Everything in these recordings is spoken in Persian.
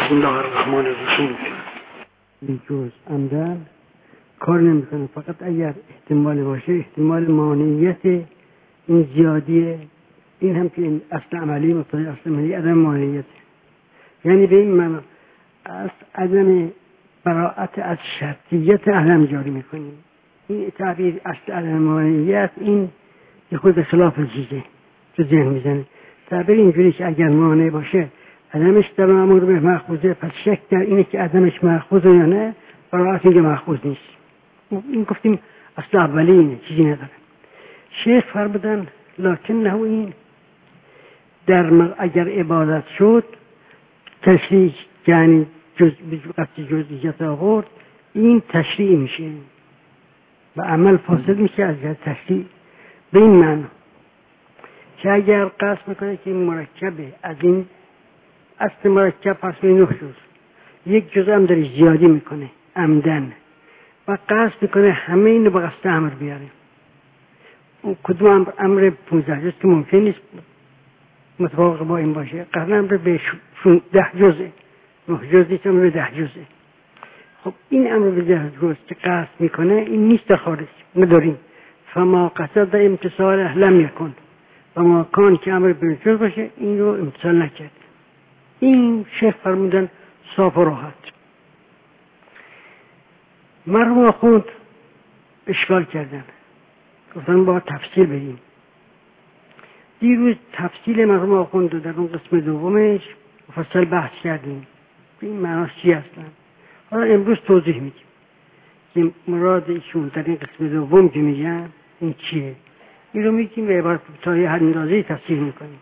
بسم الله الرحمن الرحیم. این جز عمدن کار نمیکنه، فقط اگر احتمال باشه، احتمال مانعیت این زیادیه، این هم که این اصل عملی مقتضی اصل عملی عدم مانعیت، یعنی به این معنی از عدم براءت از شرطیت عدم جاری میکنیم. این تعبیر اصل عدم مانعیت این یه خود خلاف چیزه تو ذهن میزنه. تعبیر اینجوری که اگر مانع باشه عدمش در مأمور به مأخوذه، پس شک در اینه که عدمش مأخوذه یا نه، براءت اینکه مأخوذ نیست. این گفتیم اصل اولی اینه، چیزی نداره. شیخ فرمودن لکنه این در اگر عبادت شد تشریع، یعنی جزئیات آورد، این تشریع میشه و عمل فاسد میشه از جهت تشریع. به این معنی که اگر قصد میکنه که این مرکبه، از این اصل مرکب پس به 9 جز، یک جز هم داره زیادی میکنه عمدن و قصد میکنه همه اینو به قصد امر بیاره. اون کدوم امر 15 جز که ممکن نیست متفاوق با این باشه، قصد امر به 10 جزه، 9 جز نیست، امر به 10 جزه. خب این امر به 10 جز که قصد میکنه این نیست در خارج نداریم. فما قصد امتصال لم یکن، و ما کان که امر به جز باشه این رو امتصال نکرد. این شیخ فرمودن صاف و راحت. مرحوم آخوند اشکال کردن، گفتن با تفصیل بدیم. دیروز تفصیل مرحوم آخوند در اون قسم دومش مفصل بحث کردیم، این معناش چی هستن. حالا امروز توضیح میدیم که مراد ایشون در این قسم دوم که میگن این چیه. این رو میگیم به عبارت تا یه هر اندازه‌ای تفصیل میکنیم.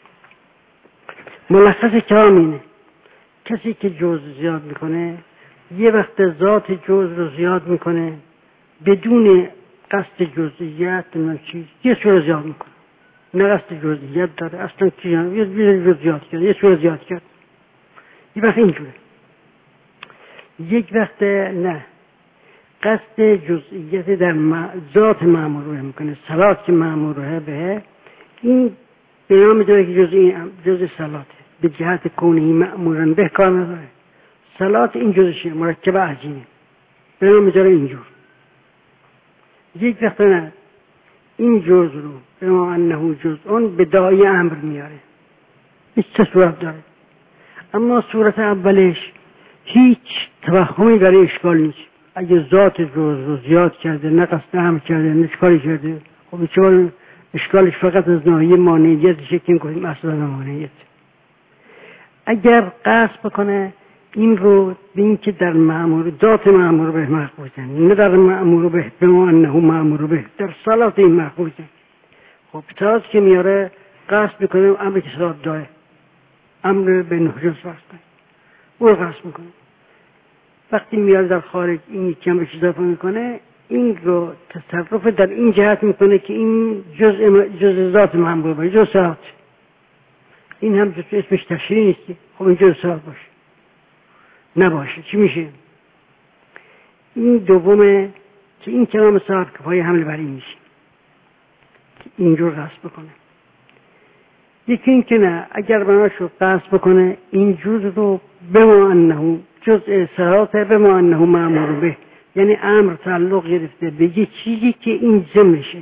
ملخص کلام اینه: کسی که جزء زیاد میکنه یه وقت ذات جزء رو زیاد میکنه بدون قصد جزئیت، نه چیز، یه سور زیاد میکنه، نه قصد جزئیت داره اصلا، یه جزء زیاد کرد، یه سور زیاد کرد. یه وقت اینجوره، یک وقت نه، قصد جزئیت در ذات مأمور رو میکنه. صلات که مأمور به این به نام داره که جزء صلاته، به جهت کونهی مأمورن به کار نداره. صلات این جزشه، مرکب عجینه، به نام داره اینجور. یک وقت نه، این جز رو به ما انه جزء به داعی امر میاره. این سه صورت داره، اما صورت اولش هیچ توهمی برای اشکال نیست. اگه ذات جز رو زیاد کرده، نه قصد امر کرده، نه اشکالی کرده، خب چون اشکالش فقط از ناحیه مانعیتشه که میگیم اصلا مانعیت. اگر قصد بکنه این رو به این که در مأمور ذات مأمور به مأخوذه، نه در مأمور به به ما انه مأمور به، در صلات این مأخوذه. خب تاز که میاره قصد بکنه امر که صلات داره، امر به 9 جز واسطه او قصد میکنه. وقتی میاره در خارج این کم بهش اضافه میکنه، این رو تصرف در این جهت میکنه که این جزء ذات مأمور باشه، جزء صلات. این هم جزء اسمش تشریع نیستی. خب این جزء صلات باشه نباشه چی میشه؟ این دومه که این کلام صاحب کفایه حمل بر این میشه که اینجور قصد بکنه. یکی این که نه، اگر بناشو قصد بکنه این جزء رو به ما انه جزء صلات به ما انه مأمور به، یعنی امر تعلق گرفته به یه چیزی که این ضمنشه.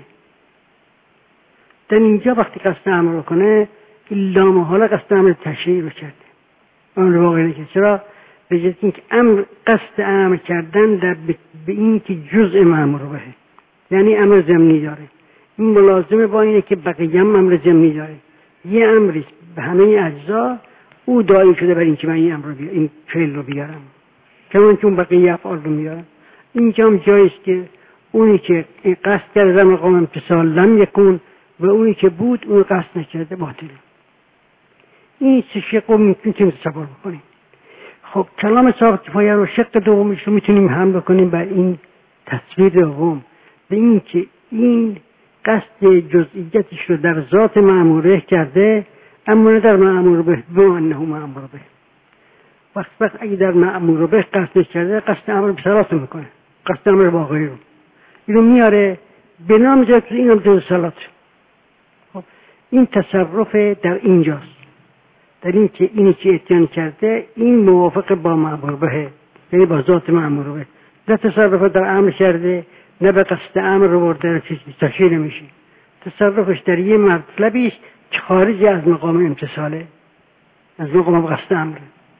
در اینجا وقتی قصد امر کنه الا محاله قصد امر تشریع رو کرده، امر واقعی نکرده. چرا؟ به جهت اینکه امر قصد امر کردن در به این که جزء مأمور به، یعنی امر ضمنی داره. این ملازمه با اینه که بقیه هم امر ضمنی داره. یه امری به همه اجزا او داعی شده برای اینکه من این امر رو این فعل رو بیارم، چون که اون بقیه افعال رو میارم. اینجا هم جاییست که اونی که قصد کرده مقام امتصال لم یکن و اونی که بود اون قصد نکرده باطله. این سه شق رو میتونیم تصور بکنیم. خب کلام صاحب کفایه رو شق دومش رو میتونیم هم بکنیم بر این تصویر دوم، به این که این قصد جزئیتش رو در ذات مأموره کرده، اما نه در مأمور به با انه مأمور به. وقت اگه در مأمور به قصد کرده، قصد امر به صلات میکنه، قصد امر واقعی رو اینو میاره به نام جای که اینم جز صلات. خب این تصرف در اینجاست، در این که اینی که اتیان کرده این موافق با مأمور به، یعنی با ذات مأمور به، نه تصرف در امر کرده نه به قصد امر رو برده، چیزی تشکیل نمیشه. تصرفش در یه مطلبی است که خارج از مقام امتصاله، از مقام قصد امر.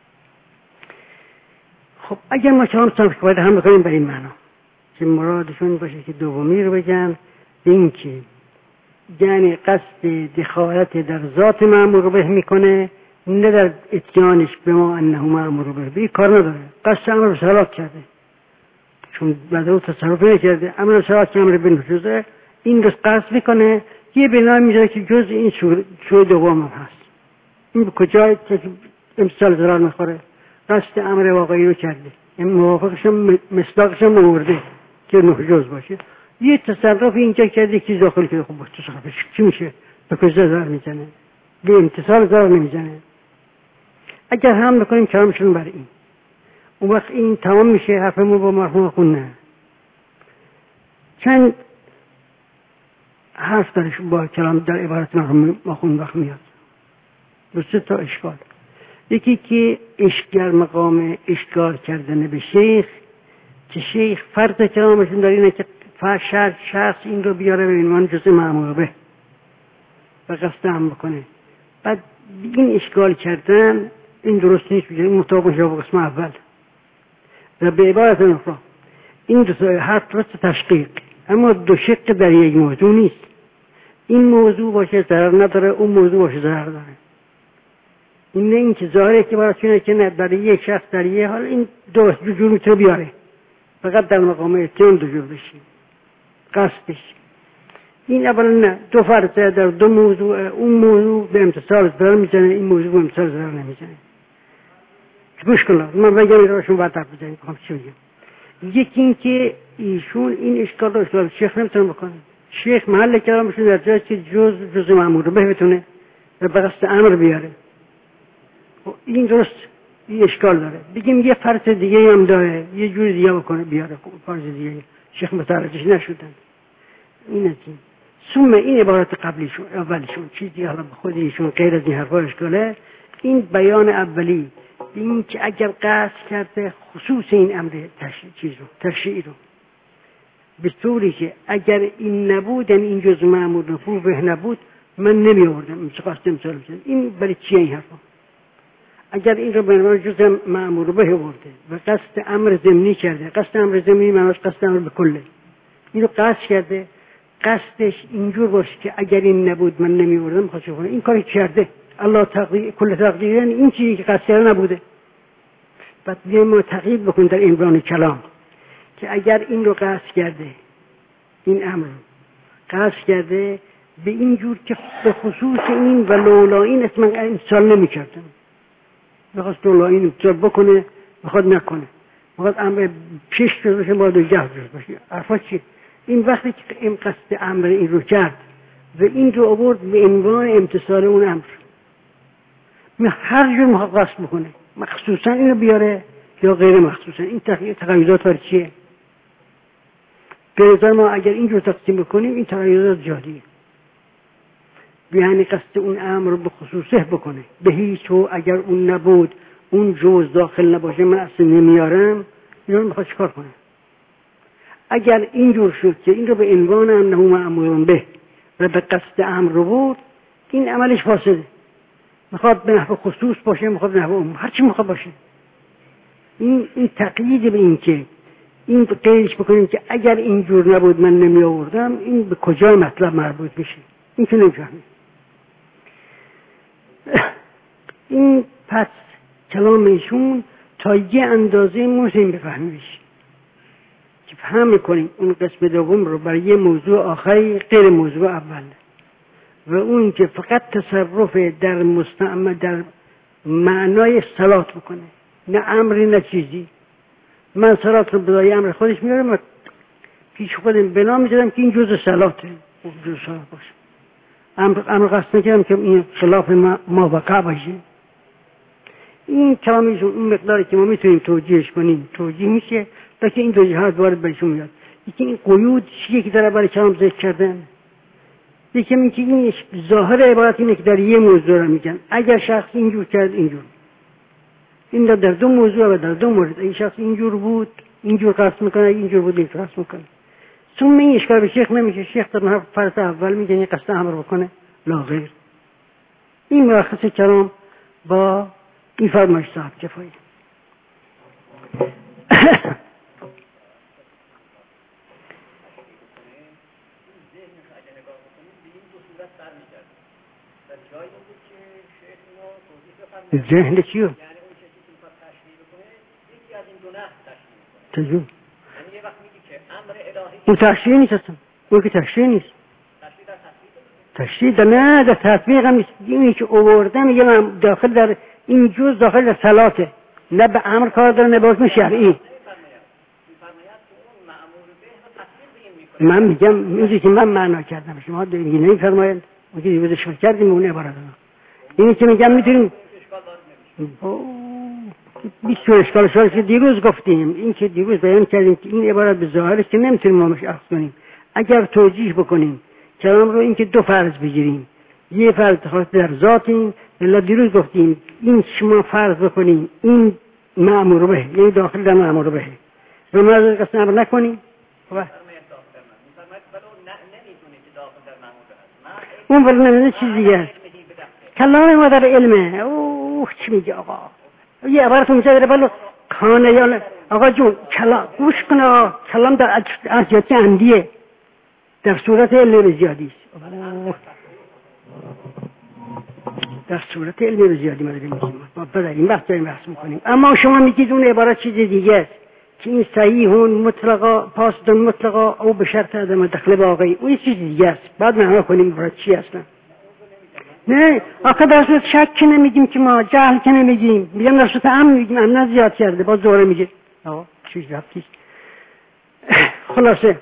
خب اگر ما کلام صرف باید هم بکنیم بر این معنا که مرادشون باشه که دومی رو بگن، این که یعنی قصد دخالت در ذات مأمور به میکنه، نه در اتیانش به ما انه مأمور به. این کار نداره، قصد امر رو سلاک کرده، چون بعد او تصرف نکرده، امر رو سلاک که امر بنفذه، این رو قصد میکنه، یه بنا میذاره که جز این شروع دوم هم هست. این به کجای امثال ضرار میخوره؟ قصد امر واقعی رو کرده، این موافقش هم مصداقش هم آورده که نه جز باشه. یه تصرف اینجا کرده که داخل که خوب تصرفش چی میشه؟ به کجا ضرر میزنه؟ به امتصال ضرر نمیزنه. اگر هم بکنیم کلامشون بر این، اون وقت این تمام میشه. حرفمون با مرحوم خون نه چند حرف درش با کلام در عبارت مرحوم خون وقت میاد. دو سه تا اشکال. یکی که اشکال مقام اشکال کردن به شیخ، که شیخ فرض کلامشون در اینه که شخص این رو بیاره به عنوان جزء مأمور به و قصد هم بکنه. بعد این اشکال کردن این درست نیست، این مطابق میشه با قسم اول. و به عبارت اخرى این دو تا حرف درست تشقیق، اما دو شق در یک موضوع نیست. این موضوع باشه ضرر نداره، اون موضوع باشه ضرر داره. این نه اینکه ظاهره که برای که نه در یک شخص در یک حال این دو جور میتونه بیاره، فقط در مقام اتیان دو جور بشیم قصدش. این اولا نه، دو فرض در دو موضوع، اون موضوع به امتصال ضرر میزنه، این موضوع به امتصال ضرر نمیزنه. گوش کن، من بگم این روشون بعد حرف بزنیم بخوام چی بگم. یکی این که ایشون این اشکال رو اشکال شیخ نمیتونه بکنه. شیخ محل کلامشون در جایی که جز مأمور به بتونه و به قصد امر بیاره. این درست این اشکال داره. بگیم یه فرض دیگه هم داره، یه جور دیگه بکنه بیاره فرض دیگه. شیخ متوجهش نشدن. این است. ثم این عبارت قبلیشون اولیشون چیزی حالا به خود ایشون غیر از این حرفا اشکاله. این بیان اولی این که اگر قصد کرده خصوص این امر تشریعی رو به طوری که اگر این نبود، یعنی این جز مأمور نفوذ به نبود، من نمی آوردم قصد امسال بزنم. این برای چیه این حرفا؟ اگر این رو به عنوان جز مأمور به آورده و قصد امر ضمنی کرده، قصد امر ضمنی معناش قصد امر به کله، این رو قصد کرده، قصدش اینجور باشه که اگر این نبود من نمی آوردم خواهد کنه. این کاری کرده الله تقدیر کل تقدیر، این چیزی که قصد کرده نبوده. بعد ما تقیید بکن در عنوان کلام که اگر این رو قصد کرده، این امر قصد کرده به این جور که به خصوص این و لولا این اسم امثال نمی کردم، بخواست لولا این امثال بکنه بخواد نکنه، بخواد امر پیش جز باشه باید جه جز باشه. عرفا چی؟ این وقتی که این قصد امر این رو کرد و این رو آورد به عنوان امتصال اون امر، هر جور میخواد قصد بکنه، مخصوصا اینو بیاره یا غیر مخصوصا. این تقییدات برای چیه؟ به نظر ما اگر اینجور تقسیم بکنیم این تقییدات جادیه، یعنی قصد اون امر رو به خصوصه بکنه، به هیچ و اگر اون نبود اون جز داخل نباشه من اصلا نمیارم. اینو میخواد چکار کنه؟ اگر اینجور شد که این رو به عنوان انه مأمور به و به قصد امر رو بود، این عملش فاسده. میخواد به نحو خصوص باشه، میخواد به نحو عموم، هرچی میخواد باشه. این تقیید به این که این قیدش بکنیم که اگر اینجور نبود من نمی آوردم، این به کجای مطلب مربوط میشه؟ این که نمیفهمید. این پس کلام ایشون تا یه اندازه موسیم بفهمیش که فهم میکنیم اون قسم دوم رو برای یه موضوع آخری غیر موضوع اول، و اون که فقط تصرف در مستعمل در معنای صلات بکنه، نه امری نه چیزی. من صلات رو بدای امر خودش میارم و پیش خودم بنا میذارم که این جزء صلاته، جزء صلات باشه. امر قصد نکردم که این خلاف ما وقع باشه. این کلامیشون اون مقداری که ما میتونیم توجیهش کنیم توجیه میشه، تا که این دو جهات وارد برشون میاد. یکی این قیود چیه که در برای کلام ذکر کردن، یکی میگه این ظاهر عبارت اینه که در یه موضوع رو میگن اگر شخص اینجور کرد اینجور، این در دو موضوع و در دو مورد این شخص اینجور بود اینجور قصد میکنه، اینجور بود اینجور قصد میکنه. ثم این اشکال به شیخ نمیشه. شیخ در فرض اول میگه این قصد امر بکنه لا غیر. این ملخص کلام با این فرمایش صاحب کفایه. ذهن چیو؟ تجربه اون تشریح نیست اصلا. اون که تشریح نیست. تشریح در نه در تطبیق هم نیست. اینی که آورده میگه من داخل در این جز داخل در صلاته، نه به امر کار داره نه به حکم شرعی. من میگم اینجوری که من معنا کردم شما دیگه نمیفرمایید. ما که دیگه کردیم اون عبارت اینی که میگم میتونیم 20 اشکال شوال که دیروز گفتیم، این که دیروز بیان کردیم که این عبارت به ظاهرش که نمیتونیم ما مشخص کنیم. اگر توجیه بکنیم کلام رو این که دو فرض بگیریم، یه فرض خاص در ذاتیم، الا دیروز گفتیم این شما فرض بکنیم این مأمور به، یعنی داخل در مأمور به و ما از قسم امر نکنیم اون ولی نمیده چیز دیگه است. کلام ما در علمه. اوه چی میگه آقا؟ یه عبارت اونجا داره بلو کانه یا آقا جون کلام گوش کن آقا. کلام در ارجاتی عمدیه، در صورت علم زیادی است. در صورت علم زیادی ما داریم میگیم ما بداریم بحث داریم بحث میکنیم. اما شما میگید اون عبارت چیز دیگه است که این صحیحون مطلقا پاسدون مطلقا او به شرط عدم دخل واقعی. اون چیز دیگه است. بعد معنا کنیم عبارت چی اصلا. نه آخه در صورت شک که نمیگیم که ما جهل که نمیگیم، میگم در صورت امن میگیم. امن زیاد کرده باز دوره میگه آقا چیز رفتیش. خلاصه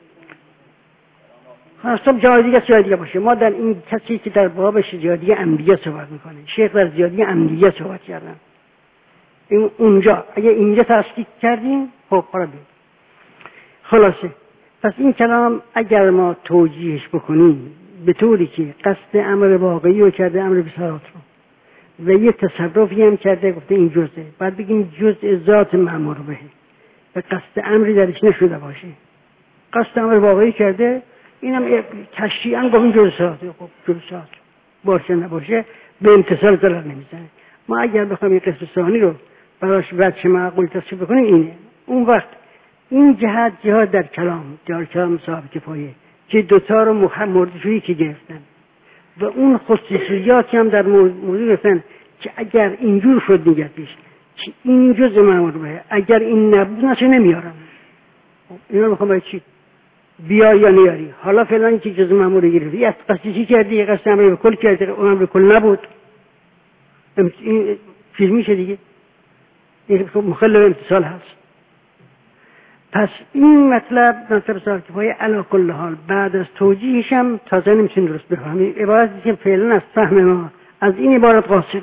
جای دیگه باشه. ما در این کسی که در بابش زیادی عمدیه صحبت میکنه، شیخ در زیادی عمدیه صحبت کردن. اونجا اگه اینجا تصدیق کردیم خب حالا بیم. خلاصه پس این کلام اگر ما توجیهش بکنیم به طوری که قصد امر واقعی رو کرده، امر بصارت رو، و یه تصرفی هم کرده گفته این جزءه، بعد بگیم جزء ذات مأمور به و قصد امری درش نشده باشه، قصد امر واقعی کرده، اینم تشریعاً گفتیم جزءات. خب جزءات باشه نباشه به امتصال ضرر نمیزنه. ما اگر بخوایم این قسم ثانی رو براش وجه معقول تصریح بکنیم اینه، اون وقت این جهت در کلام صاحب کفایه که دوتا رو موردشویی که گرفتن و اون خصوصیاتی هم در موضوع گرفتن که اگر اینجور شد نگهش که این جزء مأمور به، اگر این نبود نشه نمیارم. اینا میخوام باید چی بیار یا نیاری. حالا فلان که جزء مأمور گرفتی یه قصدی کردی، یه قصد امر به کل کردی، اون امر به کل نبود، این چیز میشه دیگه، این مخالف امتصال هست. پس این مطلب صاحب کفایه علی کل حال بعد از توجیهش هم تازه نمیتونیم درست بفهمیم. عبارتی که فعلا از فهم ما از این عبارت قاصره.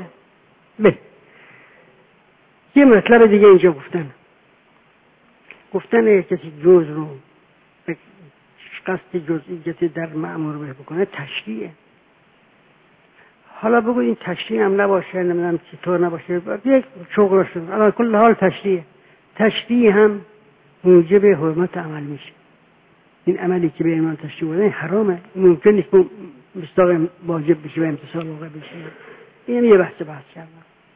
یه مطلب دیگه اینجا گفتن کسی جز رو به قصد جزئیت در مأمور به بکنه تشریعه. حالا بگو این تشریع هم نباشه، نمیدونم چطور نباشه، یک شغل شد. علی کل حال تشریع هم موجب حرمت عمل میشه. این عملی که به ایمان تشریع بودن حرامه، ممکن نیست مستاق واجب بشه و امتصال واقع بشه. این یه بحث کردن.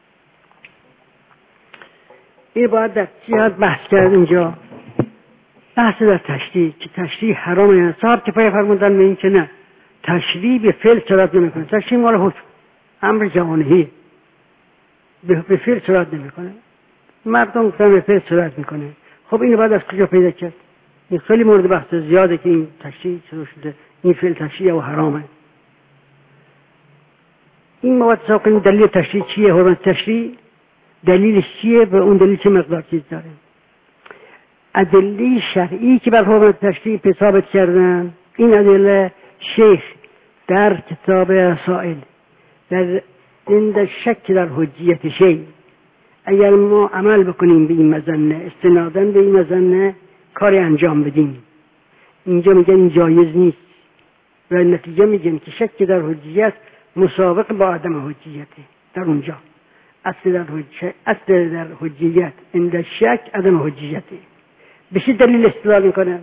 این باید در جهت بحث کرد اینجا. بحث در تشریع که تشریع حرامه. یعنی صاحب که پای فرمودن به این که نه تشریع به فعل صورت نمیکنه. تشریع مال حکم امر جوانهی به فعل صورت نمیکنه. مردم گفتن به فعل صورت میکنه. خب اینو بعد از کجا پیدا کرد؟ این خیلی مورد بحث زیاده که این تشریع شروع شده، این فعل تشریع و حرامه. این مواد ساقین دلیل تشریع چیه؟ حرمت تشریع دلیلش چیه و اون دلیل چه مقدار چیز داره؟ ادله شرعی که بر حرمت تشریع ثابت کردن، این ادله شیخ در کتاب رسائل در شک در حجیت شیء، اگر ما عمل بکنیم به این مظنه، استناداً به این مظنه کاری انجام بدیم، اینجا میگن این جایز نیست. و نتیجه میگن که شک در حجیت مسابق با عدم حجیته. در اونجا اصل در حجیت عند شک عدم حجیته. به چه دلیل استدلال میکنن؟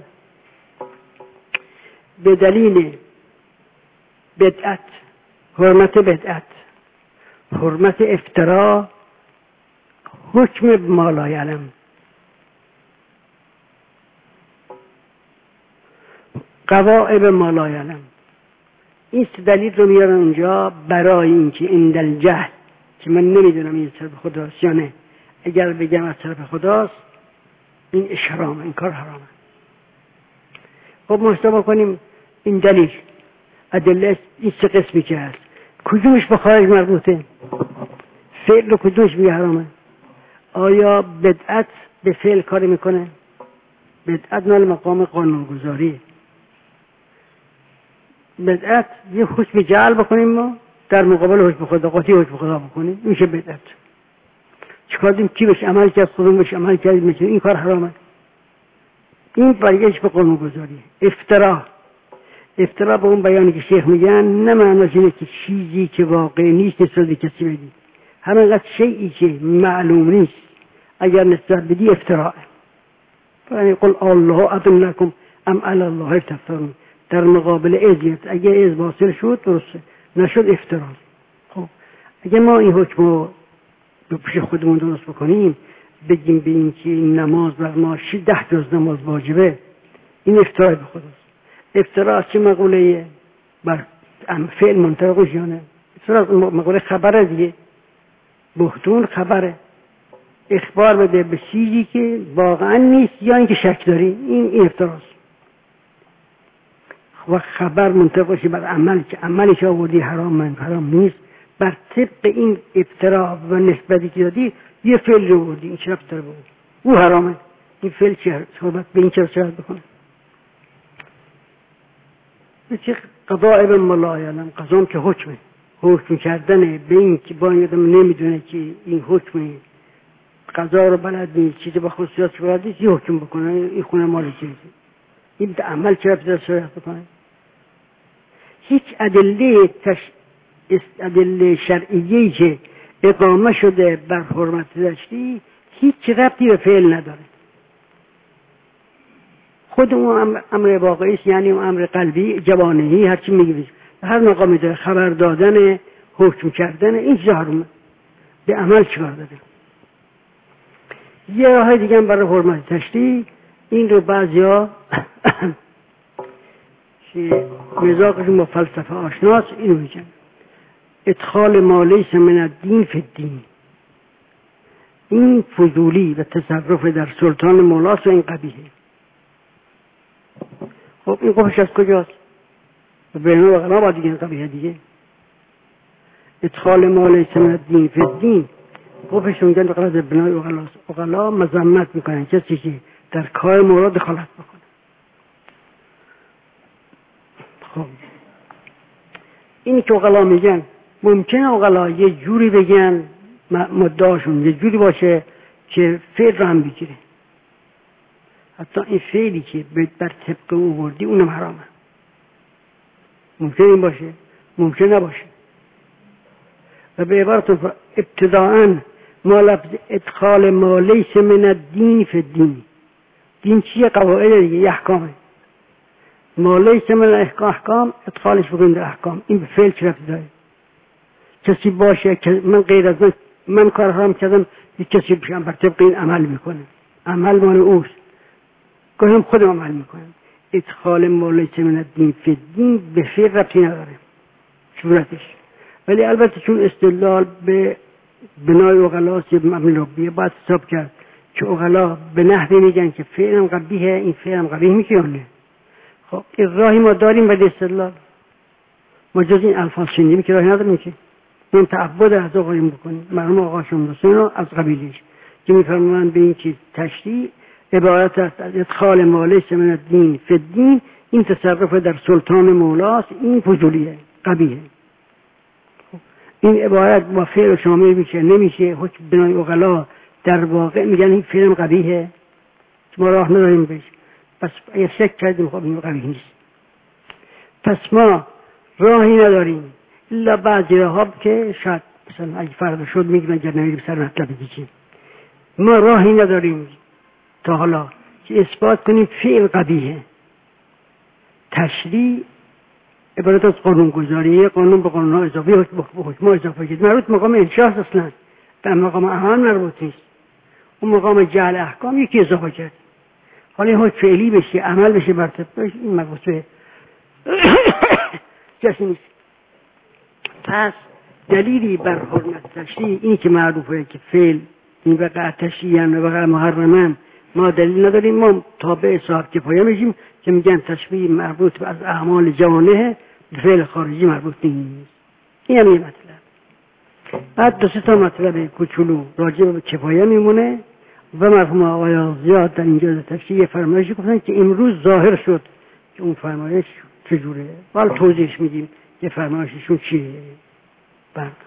به دلیل بدعت، حرمت بدعت، حرمت افترا، حکم ما لا یعلم، قواعب ما لا یعلم. این دلیل رو میارن اونجا برای اینکه عند الجهل، که من نمیدونم این طرف خداست یا نه، اگر بگم از طرف خداست این حرامه، این کار حرامه. خب محاسبه کنیم این دلیل ادله این سه قسمی که هست کدومش به خارج مربوطه؟ فعل رو کدومش میگه حرامه؟ آیا بدعت به فعل کاری میکنه؟ بدعت نال مقام قانونگذاری. بدعت یه حکم جعل بکنیم ما در مقابل حکم خدا، قاطی حکم خدا بکنیم، میشه بدعت. چیکار دیم؟ کی بهش عمل کرد، خودمون بهش عمل کردیم، میشه این کار حرامه. این برگشت به قانونگذاری. افترا به اون بیانی که شیخ میگن نه معناش اینه که چیزی که واقع نیست نسبت به کسی بدی، همینقدر شیئی که معلوم نیست اگر نسبت بدی افتراء. یعنی قل الله اذن لكم ام علی الله تفترون، در مقابل اذیت اگر از واصل شد درسته، نشد افترا. خب اگر ما این حکم رو به پیش خودمون درست بکنیم، بگیم به این که نماز بر ما 10 جز نماز واجبه، این افترای به خداست. افترا از چه مقوله؟ بر فعل منطبقش یا نه؟ افترا از مقوله خبره دیگه. بهتون خبره، اخبار بده به چیزی که واقعا نیست یا اینکه شک داری، این افتراست. و خبر منطبقش بر عمل که عملش آوردی حرام نیست، بر طبق این افترا و نسبتی که دادی یه فعل رو آوردی، این چرا افترا بود؟ او حرامه. این فعل چه صحبت به این چرا شرط بکنه؟ چه قضاء ما لا یعلم، قضام که حکم کردنه به این که با این آدم نمیدونه که این حکمه، قضا رو بلد نیست، چیزی با خصوصیاتش بلد نیست، یه حکم بکنه این خونه مال چیزی، این به عمل چرا بذار شرط بکنه؟ هیچ ادله شرعیه‌ای که اقامه شده بر حرمت داشتی هیچ ربطی به فعل نداره. خود اون امر واقعی است، یعنی اون امر قلبی جوانهی هر چی میگی هر مقامی داره، خبر دادن، حکم کردن، این چیزا حرامه. به عمل چیکار داره؟ یه راه دیگه هم برای حرمت تشریع، این رو بعضیا که مزاقشون با فلسفه آشناست اینو میگن ادخال ما لیس من الدین فی الدین. این فضولی و تصرف در سلطان مولاست و این قبیحه. خب این قبحش از کجاست؟ بینو و غلا با دیگه قبیحه دیگه. ادخال ما لیس من الدین فی الدین قبحش اونجا به قرار بنای اغلاست. اغلا مذمت میکنن کسی که در کار مولا دخالت بکنه. خب اینی که اغلا میگن ممکنه اغلا یه جوری بگن مدعاشون یه جوری باشه که فعل رو هم بگیره، حتی این فعلی که بر طبق او بردی اونم حرامه. ممکنه این باشه، ممکنه نباشه. و به عبارت ابتداءً ما لفظ ادخال ما لیس من الدین فی الدین، دین چیه؟ قواعد دیگه، یه احکامه. ما لیس من احکام ادخالش بکنیم در احکام، این به فعل چه ربطی داره؟ کسی باشه که من غیر از من کار حرام کردم، یک کسی بشم بر طبق این عمل میکنه، عمل مال اوست، گاهی هم خودم عمل میکنم. ادخال ما لیس من الدین فی الدین به فعل ربطی نداره صورتش، ولی البته چون استدلال به بنای اغلاست یه مبنی ربیه باید حساب کرد که اغلا به نحوی میگن که فعل هم قبیحه، این فعل هم قبیح میشه یا نه. خب این راهی ما داریم ولی استدلال ما جز این الفاظ شنیدیم که راهی نداریم که این تعبد از آقایون بکنیم. مرحوم آقا شمرسون از قبیلش که میفرمایند به این چیز تشریع عبارت است از ادخال ما لیس من الدین فی الدین، این تصرف در سلطان مولاست، این فضولیه، قبیحه. این عبارت با فعل شامل میشه نمیشه. حکم بنای اغلا در واقع میگن این فعل قبیحه، ما راه نداریم بهش، پس اگه شک کردیم خب این قبیح نیست. پس ما راهی نداریم الا بعضی راه‌ها که شاید مثلا اگه فردا شد میگم اگر نمیریم سر مطلب دیگه، ما راهی نداریم تا حالا که اثبات کنیم فعل قبیحه. تشریع عبارت از قانونگذاری، قانون به قانون‌ها اضافه، حکم به حکم‌ها اضافه کرد. مربوط مقام انشاء اصلا به مقام اعمال مربوط نیست. اون مقام جعل احکام یکی اضافه کرد. حالا حکم فعلی بشه، عمل بشه بر طبقش، این مربوط به کسی نیست. پس دلیلی بر حرمت تشریع این که معروفه که فعل این وقع تشریعاً و وقع محرماً ما دلیل نداریم. ما تابع صاحب کفایه میشیم که میگن تشریع مربوط به از اعمال جوانه، به فعل خارجی مربوط نیست. این هم یه مطلب. بعد دو سه تا مطلب کوچولو راجع به کفایه میمونه و مرحوم آقای زیاد در اینجا تشریع فرمایشی گفتن که امروز ظاهر شد که اون فرمایش چجوره. حالا توضیحش میدیم که فرمایششون چیه. بعد